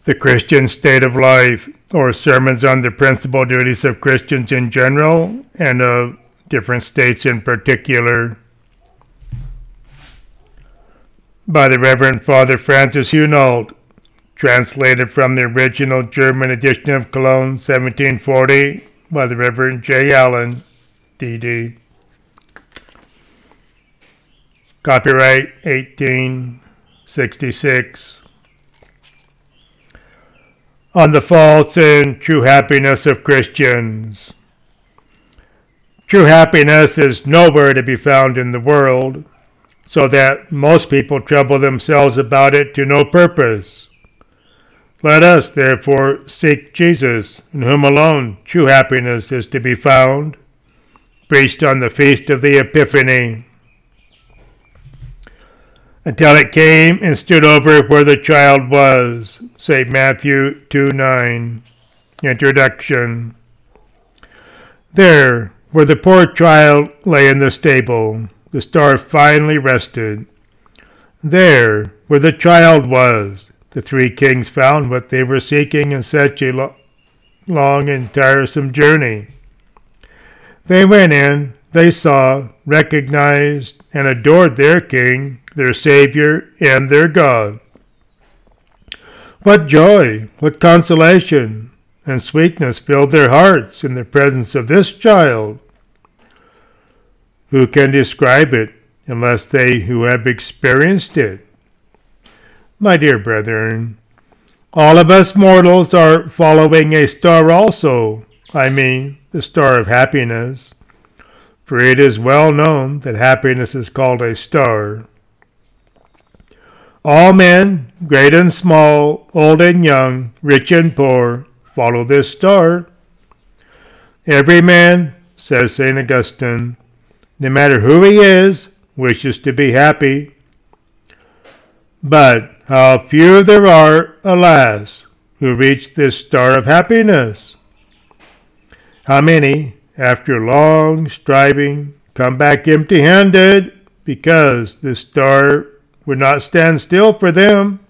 The Christian State of Life, or sermons on the principal duties of Christians in general and of different states in particular, by the Reverend Father Francis Hunold, translated from the original German edition of Cologne, 1740, by the Reverend J. Allen, D.D. Copyright 1866. On the false and true happiness of Christians. True happiness is nowhere to be found in the world, so that most people trouble themselves about it to no purpose. Let us, therefore, seek Jesus, in whom alone true happiness is to be found, preached on the feast of the Epiphany, until it came and stood over where the child was. St. Matthew 2:9. Introduction. There, where the poor child lay in the stable, the star finally rested. There, where the child was, the three kings found what they were seeking in such a long and tiresome journey. They went in, they saw, recognized, and adored their king, their Savior, and their God. What joy, what consolation, and sweetness filled their hearts in the presence of this child. Who can describe it unless they who have experienced it? My dear brethren, all of us mortals are following a star also, the star of happiness, for it is well known that happiness is called a star. All men, great and small, old and young, rich and poor, follow this star. Every man, says St. Augustine, no matter who he is, wishes to be happy. But how few there are, alas, who reach this star of happiness. How many, after long striving, come back empty-handed because this star would not stand still for them.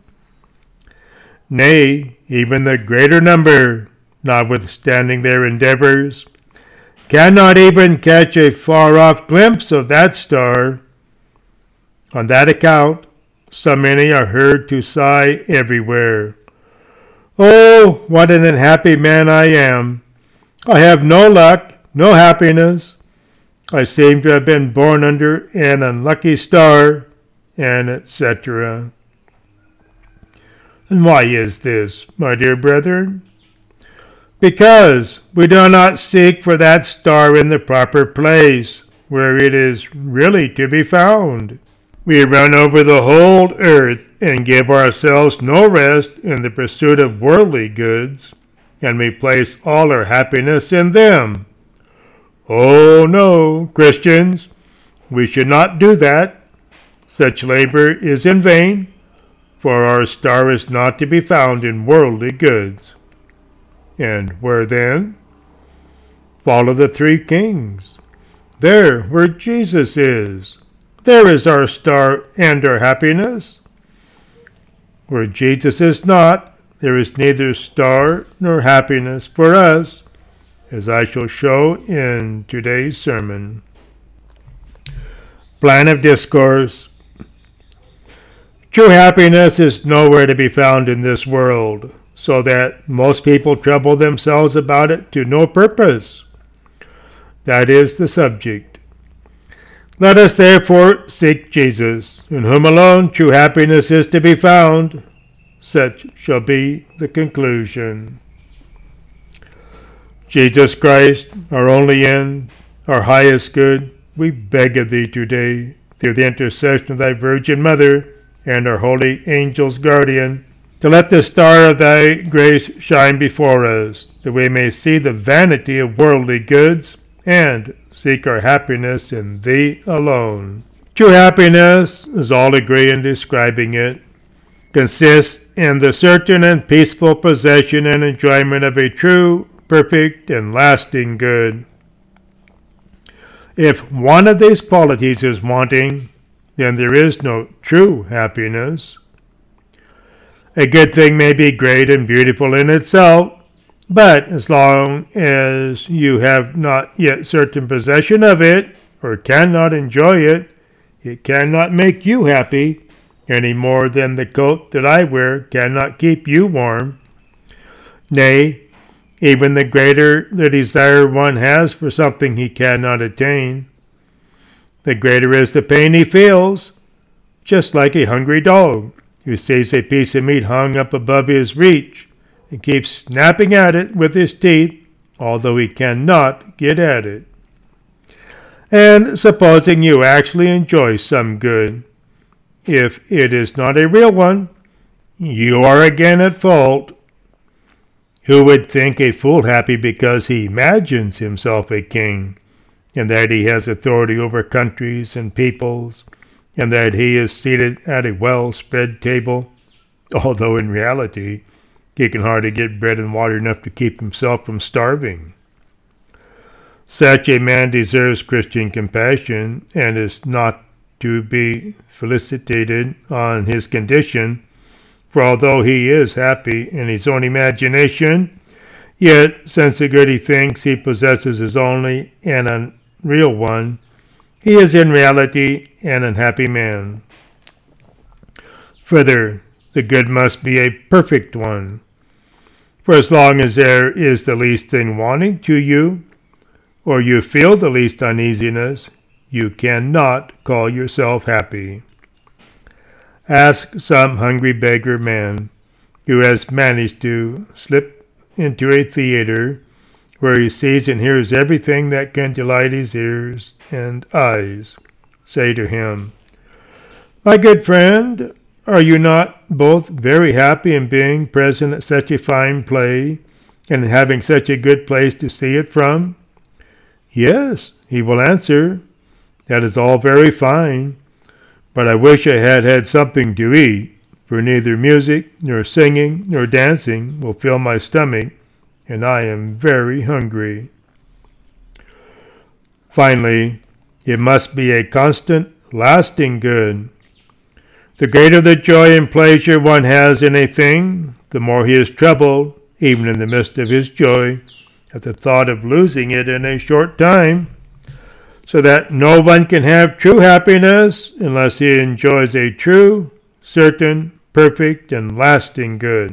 Nay, even the greater number, notwithstanding their endeavors, cannot even catch a far-off glimpse of that star. On that account, so many are heard to sigh everywhere. Oh, what an unhappy man I am! I have no luck, no happiness. I seem to have been born under an unlucky star, and etc. And why is this, my dear brethren? Because we do not seek for that star in the proper place, where it is really to be found. We run over the whole earth and give ourselves no rest in the pursuit of worldly goods, and we place all our happiness in them. Oh no, Christians, we should not do that. Such labor is in vain, for our star is not to be found in worldly goods. And where then? Follow the three kings. There, where Jesus is. There is our star and our happiness. Where Jesus is not, there is neither star nor happiness for us, as I shall show in today's sermon. Plan of discourse. True happiness is nowhere to be found in this world, so that most people trouble themselves about it to no purpose. That is the subject. Let us therefore seek Jesus, in whom alone true happiness is to be found. Such shall be the conclusion. Jesus Christ, our only end, our highest good, we beg of thee today, through the intercession of thy Virgin Mother and our holy angel's guardian, to let the star of thy grace shine before us, that we may see the vanity of worldly goods and seek our happiness in thee alone. True happiness, as all agree in describing it, consists in the certain and peaceful possession and enjoyment of a true, perfect, and lasting good. If one of these qualities is wanting, then there is no true happiness. A good thing may be great and beautiful in itself, but as long as you have not yet certain possession of it, or cannot enjoy it, it cannot make you happy, any more than the coat that I wear cannot keep you warm. Nay, even the greater the desire one has for something he cannot attain, the greater is the pain he feels, just like a hungry dog who sees a piece of meat hung up above his reach and keeps snapping at it with his teeth, although he cannot get at it. And supposing you actually enjoy some good, if it is not a real one, you are again at fault. Who would think a fool happy because he imagines himself a king, and that he has authority over countries and peoples, and that he is seated at a well-spread table, although in reality he can hardly get bread and water enough to keep himself from starving? Such a man deserves Christian compassion, and is not to be felicitated on his condition, for although he is happy in his own imagination, yet since the good he thinks he possesses is only an unreal one, he is in reality an unhappy man. Further, the good must be a perfect one, for as long as there is the least thing wanting to you, or you feel the least uneasiness, you cannot call yourself happy. Ask some hungry beggar man who has managed to slip into a theater where he sees and hears everything that can delight his ears and eyes. Say to him, "My good friend, are you not both very happy in being present at such a fine play and in having such a good place to see it from?" "Yes," he will answer, "that is all very fine, but I wish I had had something to eat, for neither music, nor singing, nor dancing will fill my stomach, and I am very hungry." Finally, it must be a constant, lasting good. The greater the joy and pleasure one has in a thing, the more he is troubled, even in the midst of his joy, at the thought of losing it in a short time, so that no one can have true happiness unless he enjoys a true, certain, perfect, and lasting good.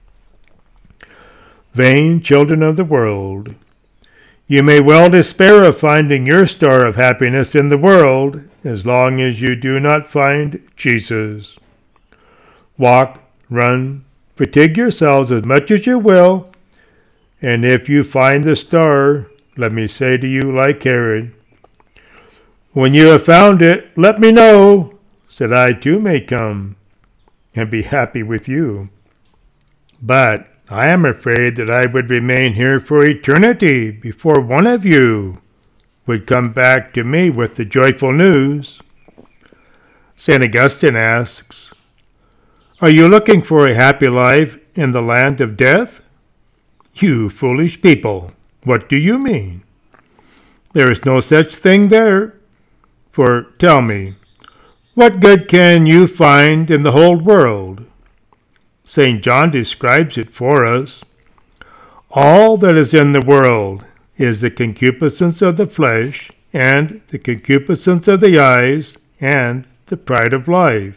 Vain children of the world, you may well despair of finding your star of happiness in the world as long as you do not find Jesus. Walk, run, fatigue yourselves as much as you will, and if you find the star, let me say to you like Herod, "When you have found it, let me know, so that I too may come and be happy with you." But I am afraid that I would remain here for eternity before one of you would come back to me with the joyful news. St. Augustine asks, "Are you looking for a happy life in the land of death? You foolish people, what do you mean? There is no such thing there. For tell me, what good can you find in the whole world?" St. John describes it for us. "All that is in the world is the concupiscence of the flesh, and the concupiscence of the eyes, and the pride of life."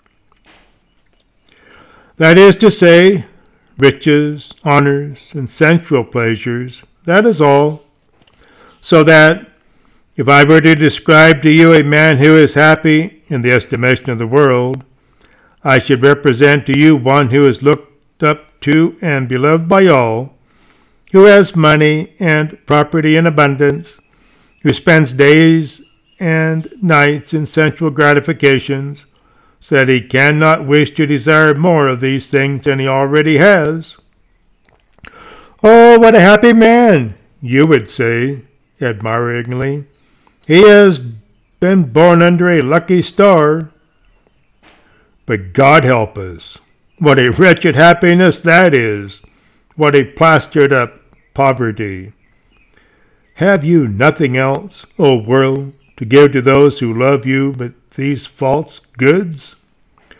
That is to say, riches, honors, and sensual pleasures, that is all. So that, if I were to describe to you a man who is happy in the estimation of the world, I should represent to you one who is looked up to and beloved by all, who has money and property in abundance, who spends days and nights in sensual gratifications, so that he cannot wish to desire more of these things than he already has. "Oh, what a happy man," you would say, admiringly. "He has been born under a lucky star." But God help us, what a wretched happiness that is! What a plastered up poverty! Have you nothing else, O world, to give to those who love you but these false goods?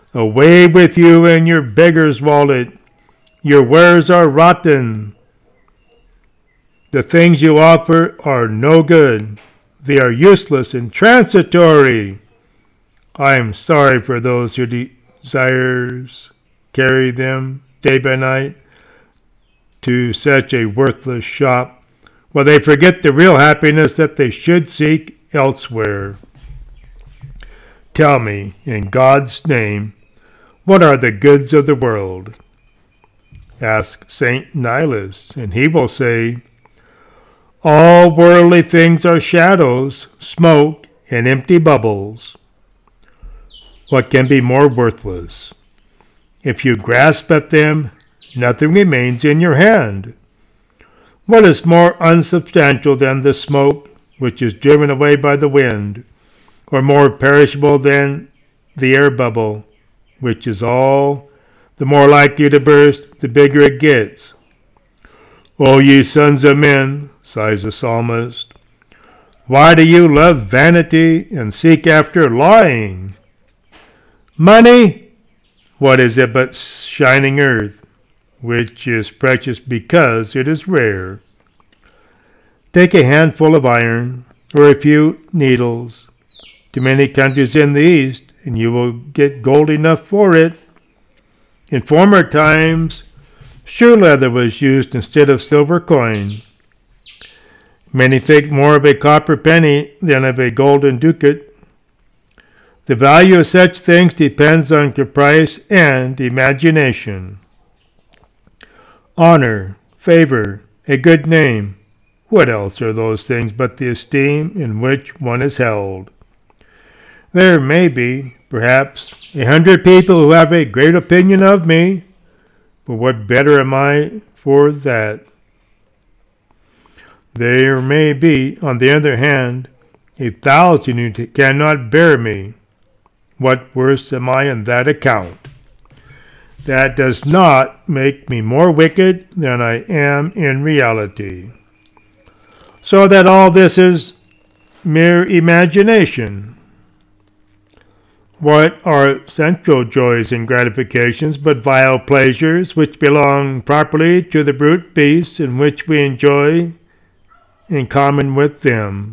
Away with you and your beggar's wallet. Your wares are rotten. The things you offer are no good. They are useless and transitory. I am sorry for those who desires carry them day by night to such a worthless shop, while they forget the real happiness that they should seek elsewhere. Tell me, in God's name, what are the goods of the world? Ask St. Nilus, and he will say, all worldly things are shadows, smoke, and empty bubbles. What can be more worthless? If you grasp at them, nothing remains in your hand. What is more unsubstantial than the smoke which is driven away by the wind, or more perishable than the air bubble, which is all the more likely to burst the bigger it gets? O ye sons of men, sighs the psalmist, why do you love vanity and seek after lying? Money, what is it but shining earth, which is precious because it is rare? Take a handful of iron, or a few needles, to many countries in the East, and you will get gold enough for it. In former times, shoe leather was used instead of silver coin. Many think more of a copper penny than of a golden ducat. The value of such things depends on caprice and imagination. Honor, favor, a good name, what else are those things but the esteem in which one is held? There may be, perhaps, 100 people who have a great opinion of me, but what better am I for that? There may be, on the other hand, 1,000 who cannot bear me. What worse am I on that account? That does not make me more wicked than I am in reality. So that all this is mere imagination. What are sensual joys and gratifications but vile pleasures which belong properly to the brute beasts and which we enjoy in common with them?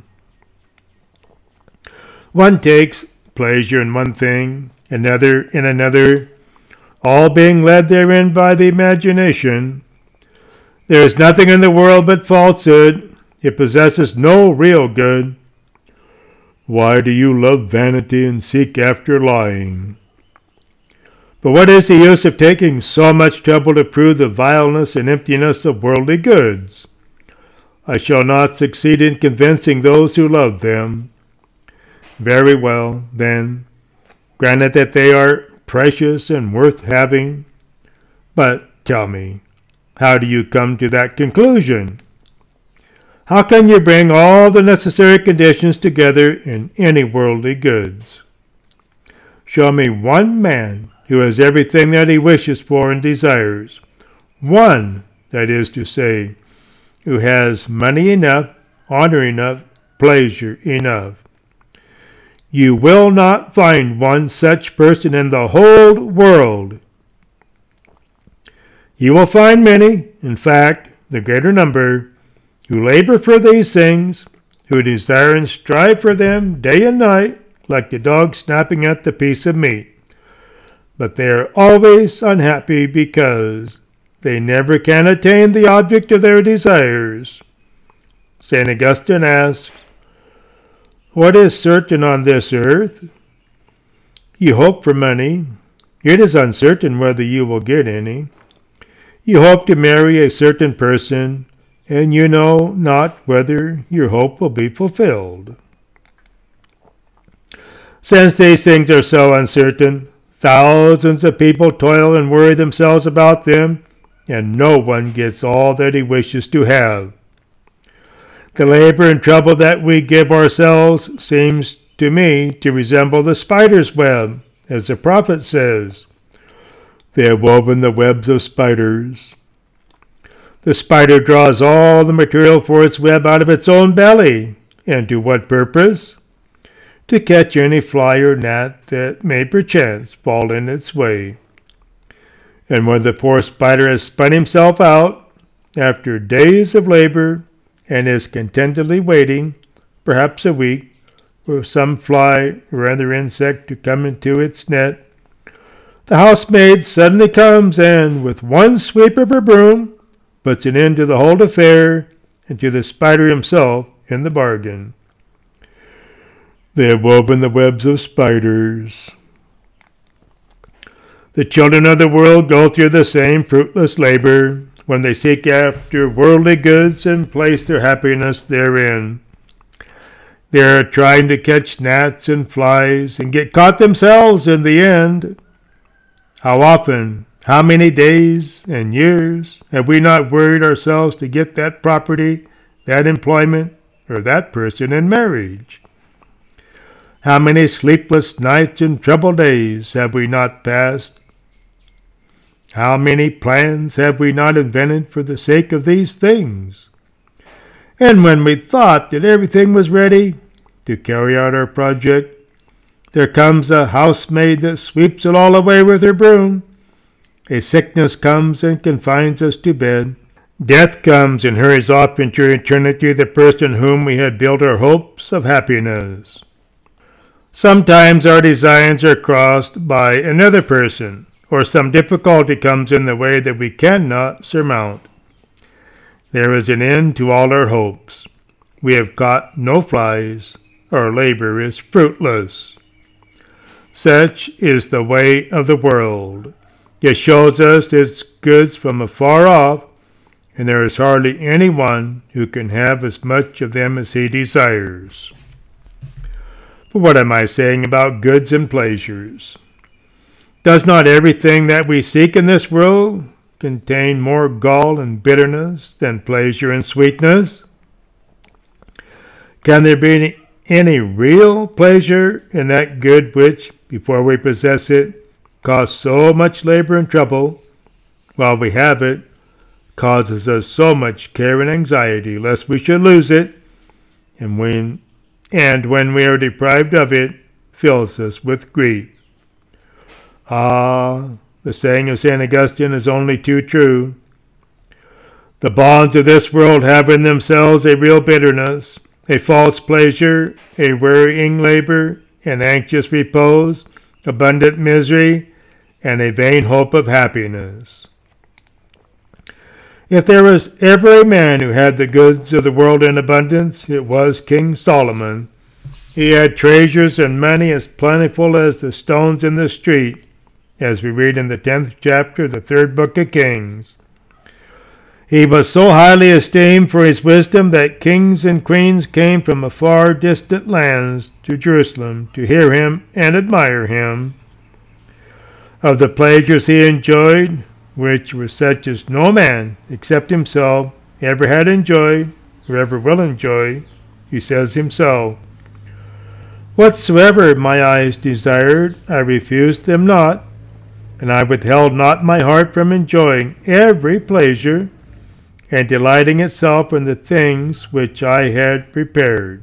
One takes pleasure in one thing, another in another, all being led therein by the imagination. There is nothing in the world but falsehood. It possesses no real good. Why do you love vanity and seek after lying? But what is the use of taking so much trouble to prove the vileness and emptiness of worldly goods? I shall not succeed in convincing those who love them. Very well, then, granted that they are precious and worth having. But tell me, how do you come to that conclusion? How can you bring all the necessary conditions together in any worldly goods? Show me one man who has everything that he wishes for and desires. One, that is to say, who has money enough, honor enough, pleasure enough. You will not find one such person in the whole world. You will find many, in fact, the greater number, who labor for these things, who desire and strive for them day and night, like the dog snapping at the piece of meat. But they are always unhappy because they never can attain the object of their desires. St. Augustine asks, what is certain on this earth? You hope for money. It is uncertain whether you will get any. You hope to marry a certain person, and you know not whether your hope will be fulfilled. Since these things are so uncertain, thousands of people toil and worry themselves about them, and no one gets all that he wishes to have. The labor and trouble that we give ourselves seems to me to resemble the spider's web, as the prophet says. They have woven the webs of spiders. The spider draws all the material for its web out of its own belly. And to what purpose? to catch any fly or gnat that may perchance fall in its way. And when the poor spider has spun himself out, after days of labor, and is contentedly waiting, perhaps a week, for some fly or other insect to come into its net, the housemaid suddenly comes and, with one sweep of her broom, puts an end to the whole affair, and to the spider himself in the bargain. They have woven the webs of spiders. The children of the world go through the same fruitless labor when they seek after worldly goods and place their happiness therein. They are trying to catch gnats and flies and get caught themselves in the end. How often, how many days and years have we not worried ourselves to get that property, that employment, or that person in marriage? How many sleepless nights and troubled days have we not passed? How many plans have we not invented for the sake of these things? And when we thought that everything was ready to carry out our project, there comes a housemaid that sweeps it all away with her broom. A sickness comes and confines us to bed. Death comes and hurries off into eternity the person whom we had built our hopes of happiness. Sometimes our designs are crossed by another person, or some difficulty comes in the way that we cannot surmount. There is an end to all our hopes. We have caught no flies. Our labor is fruitless. Such is the way of the world. It shows us its goods from afar off, and there is hardly anyone who can have as much of them as he desires. But what am I saying about goods and pleasures? Does not everything that we seek in this world contain more gall and bitterness than pleasure and sweetness? Can there be any real pleasure in that good which, before we possess it, costs so much labor and trouble, while we have it, causes us so much care and anxiety lest we should lose it, and when we are deprived of it, fills us with grief? Ah, the saying of St. Augustine is only too true. The bonds of this world have in themselves a real bitterness, a false pleasure, a wearying labor, an anxious repose, abundant misery, and a vain hope of happiness. If there was ever a man who had the goods of the world in abundance, it was King Solomon. He had treasures and money as plentiful as the stones in the street, as we read in the 10th chapter of the 3rd book of Kings. He was so highly esteemed for his wisdom that kings and queens came from far distant lands to Jerusalem to hear him and admire him. Of the pleasures he enjoyed, which were such as no man except himself ever had enjoyed or ever will enjoy, he says himself, "Whatsoever my eyes desired, I refused them not, and I withheld not my heart from enjoying every pleasure, and delighting itself in the things which I had prepared."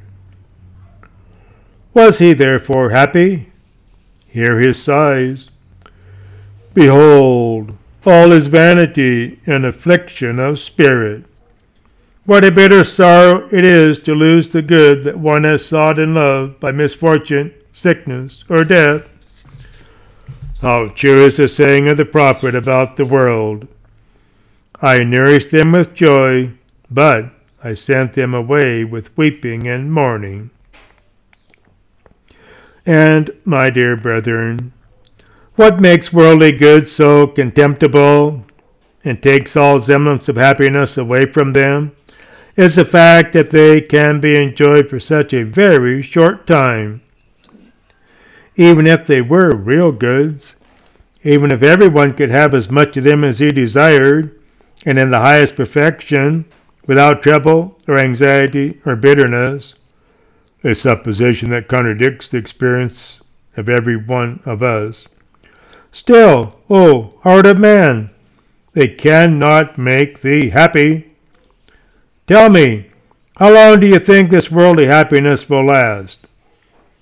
Was he therefore happy? Hear his sighs. "Behold, all is vanity and affliction of spirit. What a bitter sorrow it is to lose the good that one has sought and loved by misfortune, sickness, or death. How true is the saying of the prophet about the world. I nourished them with joy, but I sent them away with weeping and mourning." And, my dear brethren, what makes worldly goods so contemptible and takes all semblance of happiness away from them is the fact that they can be enjoyed for such a very short time. Even if they were real goods, even if everyone could have as much of them as he desired, and in the highest perfection, without trouble or anxiety or bitterness, a supposition that contradicts the experience of every one of us, still, O heart of man, they cannot make thee happy. Tell me, how long do you think this worldly happiness will last?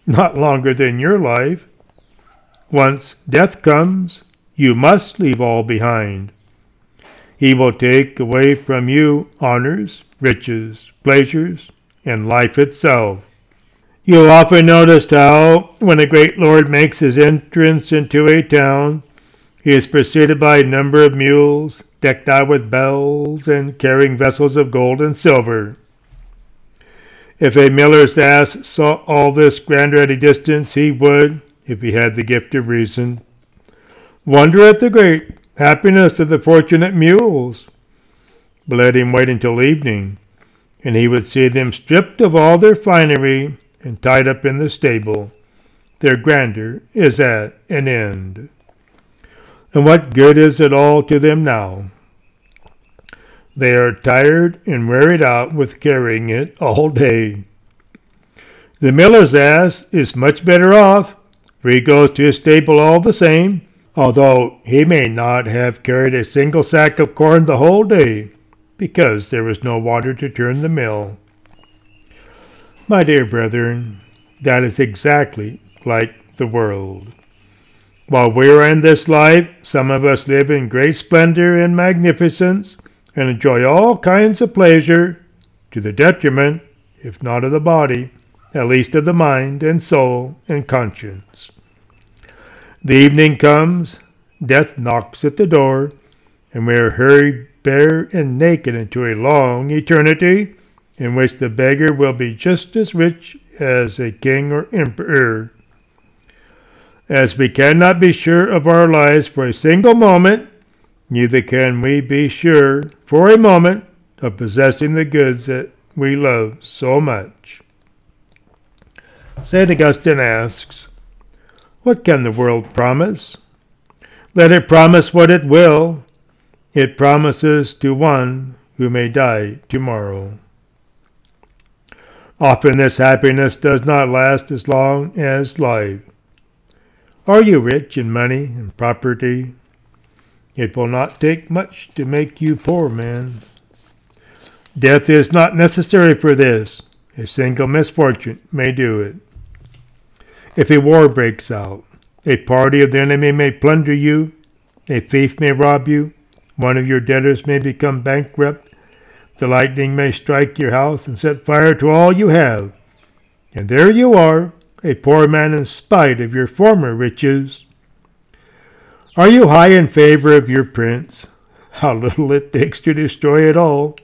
not longer than your life. Once death comes, you must leave all behind. He will take away from you honors, riches, pleasures, and life itself. You'll often notice how, when a great lord makes his entrance into a town, he is preceded by a number of mules, decked out with bells and carrying vessels of gold and silver. If a miller's ass saw all this grandeur at a distance, he would, if he had the gift of reason, wonder at the great happiness of the fortunate mules. But let him wait until evening, and he would see them stripped of all their finery and tied up in the stable. Their grandeur is at an end. And what good is it all to them now? They are tired and wearied out with carrying it all day. The miller's ass is much better off, for he goes to his stable all the same, although he may not have carried a single sack of corn the whole day, because there was no water to turn the mill. My dear brethren, that is exactly like the world. While we are in this life, some of us live in great splendor and magnificence, and enjoy all kinds of pleasure, to the detriment, if not of the body, at least of the mind and soul and conscience. The evening comes, death knocks at the door, and we are hurried bare and naked into a long eternity, in which the beggar will be just as rich as a king or emperor. As we cannot be sure of our lives for a single moment, neither can we be sure for a moment of possessing the goods that we love so much. St. Augustine asks, what can the world promise? Let it promise what it will. It promises to one who may die tomorrow. Often this happiness does not last as long as life. Are you rich in money and property? It will not take much to make you poor, man. Death is not necessary for this. A single misfortune may do it. If a war breaks out, a party of the enemy may plunder you, a thief may rob you, one of your debtors may become bankrupt, the lightning may strike your house and set fire to all you have, and there you are, a poor man in spite of your former riches. Are you high in favor of your prince? How little it takes to destroy it all.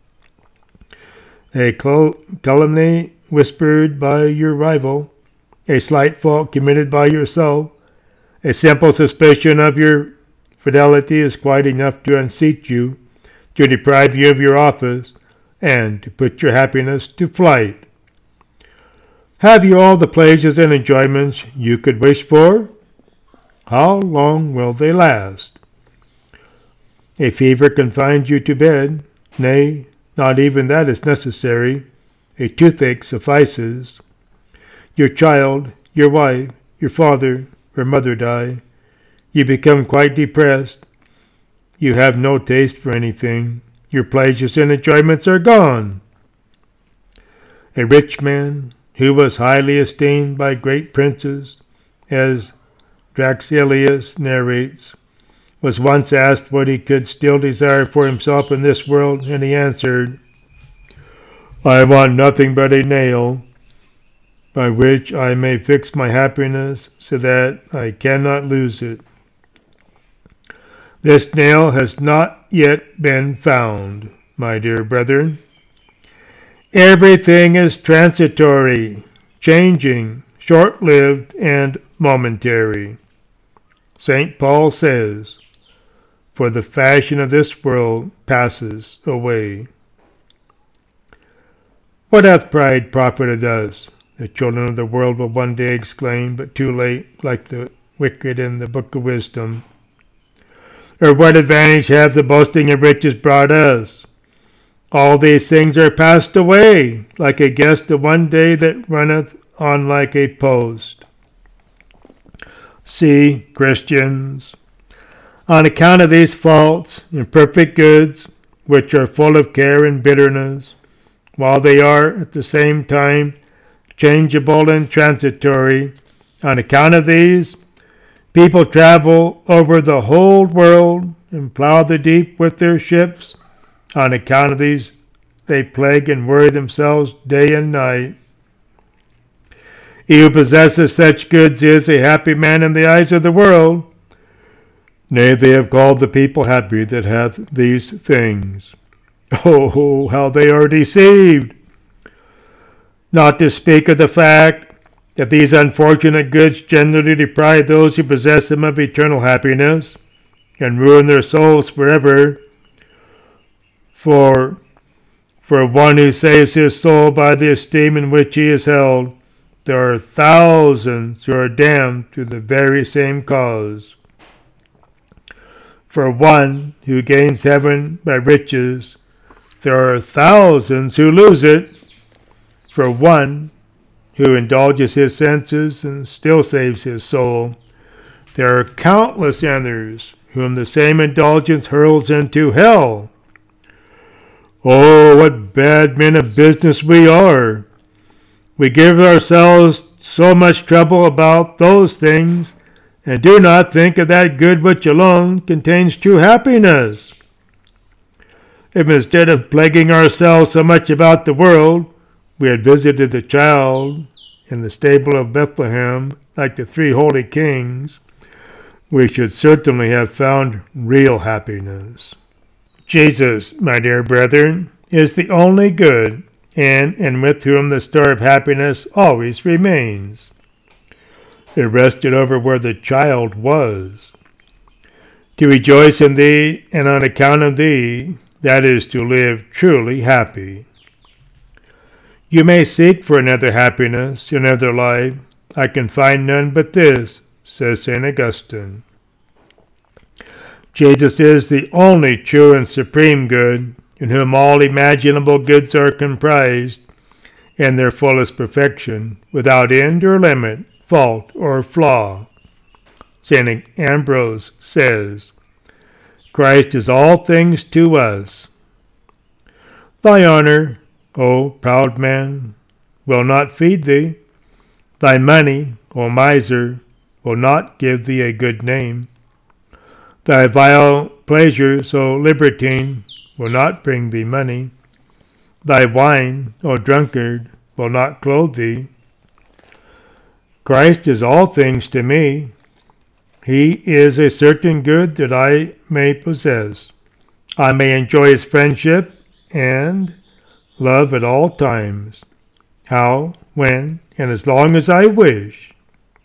A calumny whispered by your rival, a slight fault committed by yourself, a simple suspicion of your fidelity is quite enough to unseat you, to deprive you of your office, and to put your happiness to flight. Have you all the pleasures and enjoyments you could wish for? How long will they last? A fever confines you to bed. Nay, not even that is necessary. A toothache suffices. Your child, your wife, your father or mother die. You become quite depressed. You have no taste for anything. Your pleasures and enjoyments are gone. A rich man, who was highly esteemed by great princes, as Draxelius narrates, was once asked what he could still desire for himself in this world, and he answered, I want nothing but a nail, by which I may fix my happiness so that I cannot lose it. This nail has not yet been found, my dear brethren. Everything is transitory, changing, short-lived, and momentary. St. Paul says, for the fashion of this world passes away. What hath pride profited us? The children of the world will one day exclaim, but too late, like the wicked in the book of wisdom. Or what advantage hath the boasting of riches brought us? All these things are passed away, like a guest of one day that runneth on like a post. See, Christians, on account of these false, imperfect goods, which are full of care and bitterness, while they are at the same time changeable and transitory. On account of these, people travel over the whole world and plow the deep with their ships. On account of these, they plague and worry themselves day and night. He who possesses such goods is a happy man in the eyes of the world. Nay, they have called the people happy that hath these things. Oh, how they are deceived! Not to speak of the fact that these unfortunate goods generally deprive those who possess them of eternal happiness and ruin their souls forever. For one who saves his soul by the esteem in which he is held, there are thousands who are damned through the very same cause. For one who gains heaven by riches, there are thousands who lose it. For one who indulges his senses and still saves his soul, there are countless others whom the same indulgence hurls into hell. Oh, what bad men of business we are! We give ourselves so much trouble about those things, and do not think of that good which alone contains true happiness. If instead of plaguing ourselves so much about the world, we had visited the child in the stable of Bethlehem like the three holy kings, we should certainly have found real happiness. Jesus, my dear brethren, is the only good, and with whom the store of happiness always remains. It rested over where the child was. To rejoice in thee, and on account of thee, that is to live truly happy. You may seek for another happiness, another life. I can find none but this, says St. Augustine. Jesus is the only true and supreme good, in whom all imaginable goods are comprised, in their fullest perfection, without end or limit, fault or flaw. St. Ambrose says, Christ is all things to us. Thy honor, O proud man, will not feed thee. Thy money, O miser, will not give thee a good name. Thy vile pleasures, O libertine, will not bring thee money. Thy wine, O drunkard, will not clothe thee. Christ is all things to me. He is a certain good that I may possess. I may enjoy his friendship and love at all times, how, when, and as long as I wish.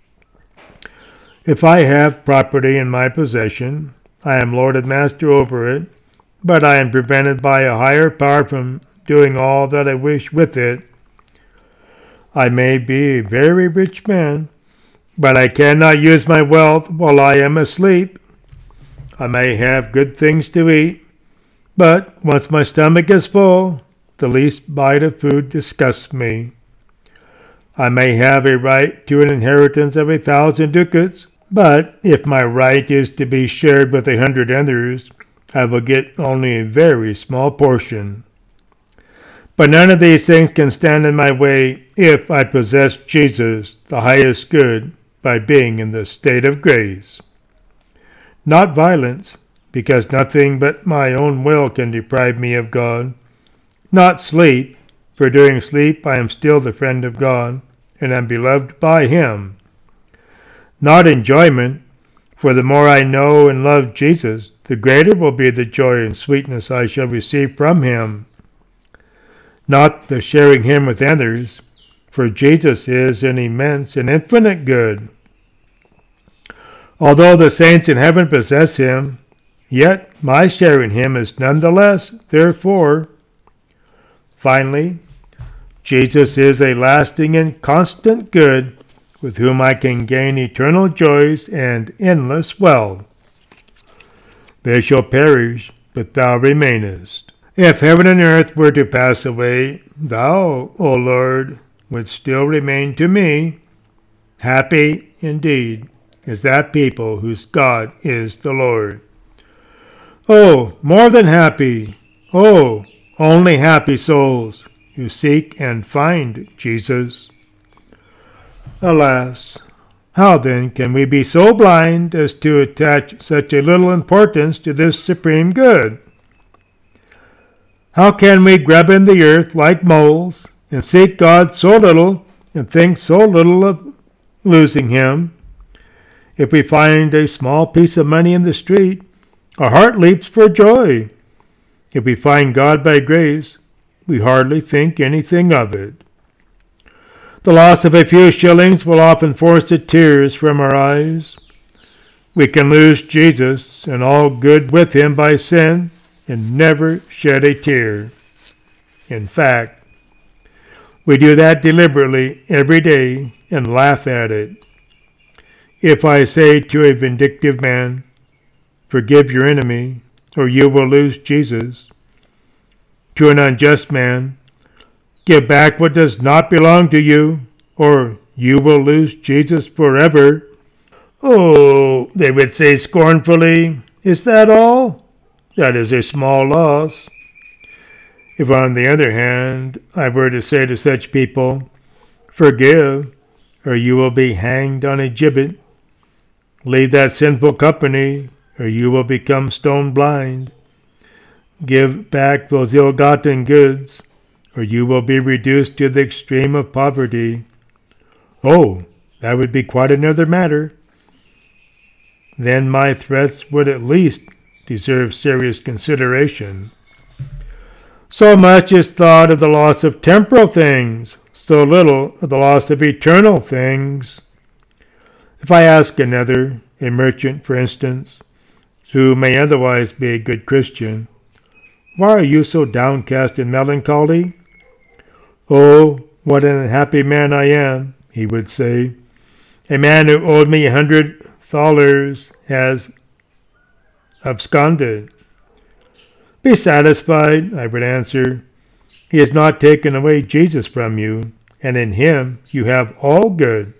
If I have property in my possession, I am lord and master over it, but I am prevented by a higher power from doing all that I wish with it. I may be a very rich man, but I cannot use my wealth while I am asleep. I may have good things to eat, but once my stomach is full, the least bite of food disgusts me. I may have a right to an inheritance of 1,000 ducats, but if my right is to be shared with 100 others, I will get only a very small portion. But none of these things can stand in my way if I possess Jesus, the highest good, by being in the state of grace. Not violence, because nothing but my own will can deprive me of God. Not sleep, for during sleep I am still the friend of God, and am beloved by him. Not enjoyment, for the more I know and love Jesus, the greater will be the joy and sweetness I shall receive from him. Not the sharing him with others, for Jesus is an immense and infinite good. Although the saints in heaven possess him, yet my share in him is none the less, therefore. Finally, Jesus is a lasting and constant good, with whom I can gain eternal joys and endless wealth. They shall perish, but thou remainest. If heaven and earth were to pass away, thou, O Lord, would still remain to me. Happy, indeed, is that people whose God is the Lord. Oh, more than happy! Oh, only happy souls who seek and find Jesus. Alas, how then can we be so blind as to attach such a little importance to this supreme good? How can we grub in the earth like moles and seek God so little and think so little of losing Him? If we find a small piece of money in the street, our heart leaps for joy. If we find God by grace, we hardly think anything of it. The loss of a few shillings will often force the tears from our eyes. We can lose Jesus and all good with Him by sin and never shed a tear. In fact, we do that deliberately every day and laugh at it. If I say to a vindictive man, "Forgive your enemy, or you will lose Jesus," to an unjust man, "Give back what does not belong to you, or you will lose Jesus forever," "Oh," they would say scornfully, "is that all? That is a small loss." If, on the other hand, I were to say to such people, "Forgive, or you will be hanged on a gibbet. Leave that sinful company, or you will become stone blind. Give back those ill-gotten goods, or you will be reduced to the extreme of poverty." Oh, that would be quite another matter. Then my threats would at least deserve serious consideration. So much is thought of the loss of temporal things, so little of the loss of eternal things. If I ask another, a merchant for instance, who may otherwise be a good Christian, "Why are you so downcast and melancholy?" "Oh, what an unhappy man I am," he would say. "A man who owed me $100 has absconded." "Be satisfied," I would answer. "He has not taken away Jesus from you, and in Him you have all good."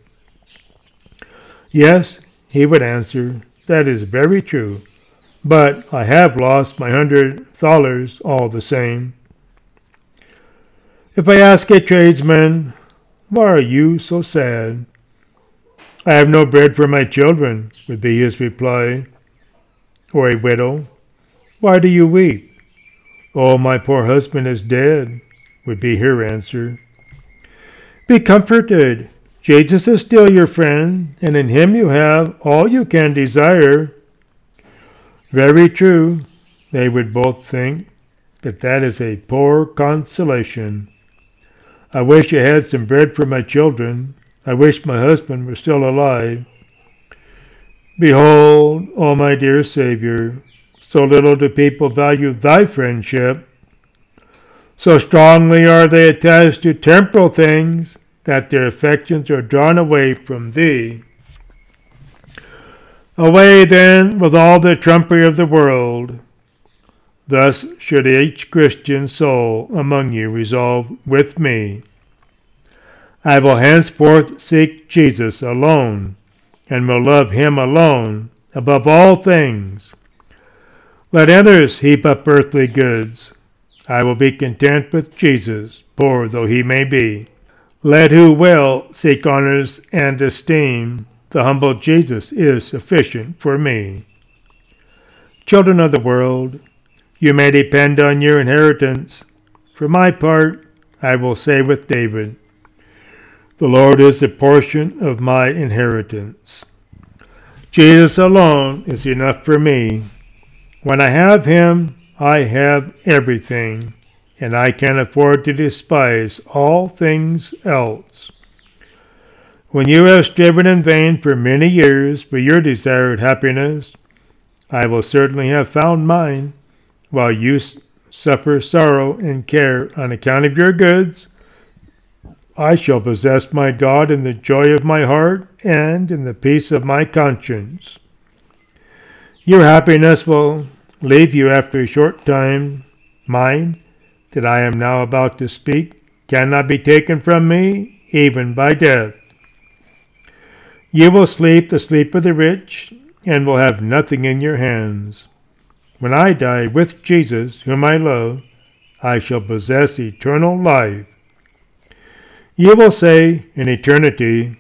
"Yes," he would answer, "that is very true, but I have lost my $100 all the same." If I ask a tradesman, "Why are you so sad?" "I have no bread for my children," would be his reply. Or a widow, "Why do you weep?" "Oh, my poor husband is dead," would be her answer. Be comforted. Jesus is still your friend, and in Him you have all you can desire. Very true, they would both think, but that is a poor consolation. I wish I had some bread for my children. I wish my husband were still alive. Behold, O my dear Savior, so little do people value thy friendship. So strongly are they attached to temporal things that their affections are drawn away from thee. Away then with all the trumpery of the world. Thus should each Christian soul among you resolve with me. I will henceforth seek Jesus alone, and will love Him alone above all things. Let others heap up earthly goods. I will be content with Jesus, poor though He may be. Let who will seek honors and esteem. The humble Jesus is sufficient for me. Children of the world, you may depend on your inheritance. For my part, I will say with David, "The Lord is the portion of my inheritance." Jesus alone is enough for me. When I have Him, I have everything, and I can afford to despise all things else. When you have striven in vain for many years for your desired happiness, I will certainly have found mine, while you suffer sorrow and care on account of your goods. I shall possess my God in the joy of my heart and in the peace of my conscience. Your happiness will leave you after a short time. Mine, that I am now about to speak, cannot be taken from me, even by death. You will sleep the sleep of the rich, and will have nothing in your hands. When I die with Jesus, whom I love, I shall possess eternal life. You will say, in eternity,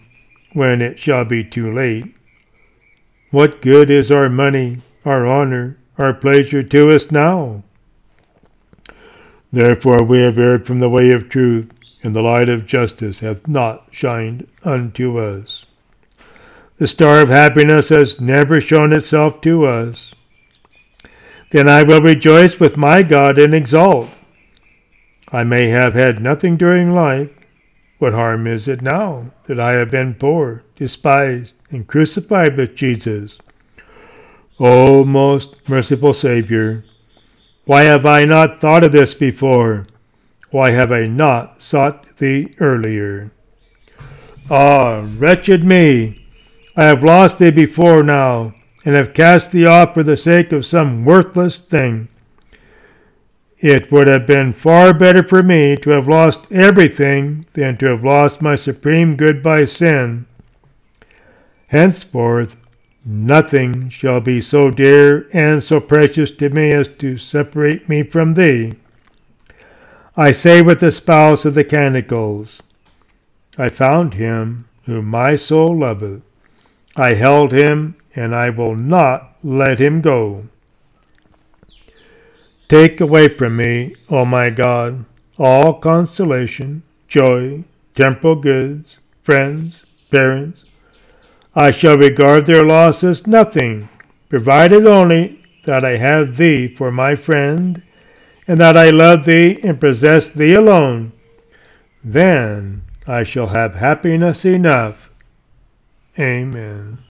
when it shall be too late. What good is our money, our honor, our pleasure to us now? Therefore we have erred from the way of truth, and the light of justice hath not shined unto us. The star of happiness has never shown itself to us. Then I will rejoice with my God and exult. I may have had nothing during life. What harm is it now that I have been poor, despised, and crucified with Jesus? O most merciful Savior, why have I not thought of this before? Why have I not sought thee earlier? Ah, wretched me! I have lost thee before now, and have cast thee off for the sake of some worthless thing. It would have been far better for me to have lost everything than to have lost my supreme good by sin. Henceforth, nothing shall be so dear and so precious to me as to separate me from thee. I say with the spouse of the Canticles, I found him whom my soul loveth. I held him, and I will not let him go. Take away from me, O my God, all consolation, joy, temporal goods, friends, parents. I shall regard their loss as nothing, provided only that I have thee for my friend, and that I love thee and possess thee alone. Then I shall have happiness enough. Amen.